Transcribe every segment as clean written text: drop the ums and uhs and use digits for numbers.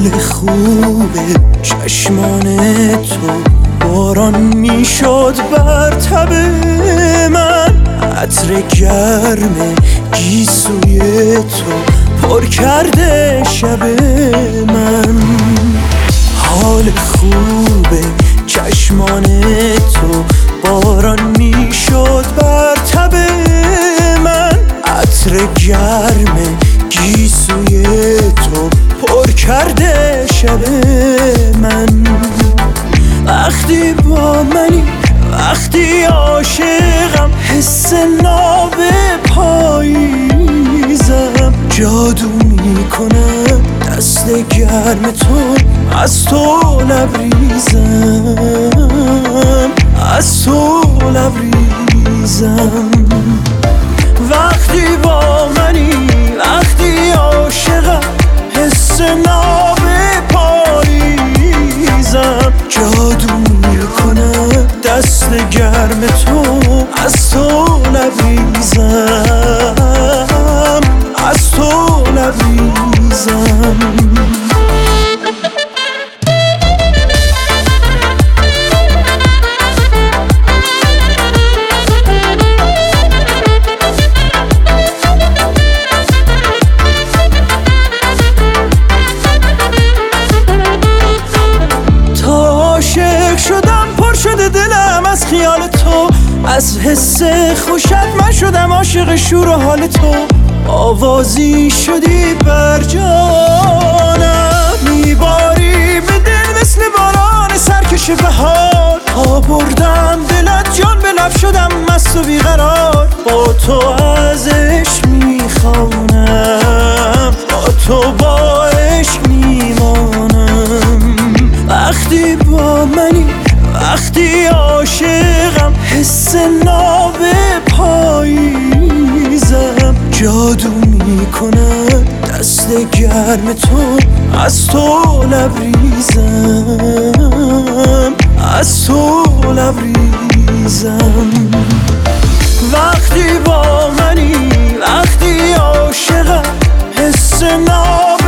حال خوبه چشمان تو، باران میشد بر تب من، عطر گرم گیسوی تو پر کرده شب من. حال خوبه چشمان تو، باران میشد بر تب من، عطر گرم گیسوی تو پر کرده شب من. وقتی با منی، وقتی عاشقم، حس ناب پاییزم، جادو میکنم دست گرم تو، از تو لبریزم، از تو لبریزم. وقتی با منی، وقتی عاشقم، حس ناب پاییزم، جادو میکنم دست گرم تو، از تو لبریزم، از تو لبریزم. دلم از خیال تو، از حس خوشت من شدم عاشق شور و حال تو. آوازی شدی بر جانم، میباری به دل مثل باران سرکش بهار. تا بردم دلت جان به لب شدم مست و بیقرار. با تو از عشق میخوانم، با تو با عشق میمانم. وقتی با منی، وقتی عاشقم، حس ناب پاییزم، جادو میکنم دست گرم تو، از تو لبریزم، از تو لبریزم. وقتی با منی، وقتی عاشقم، حس ناب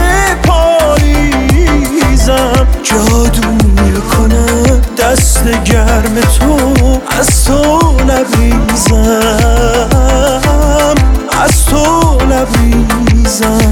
پاییزم، جادو میکنم دست گرم تو، از تو لبریزم، از تو لبریزم.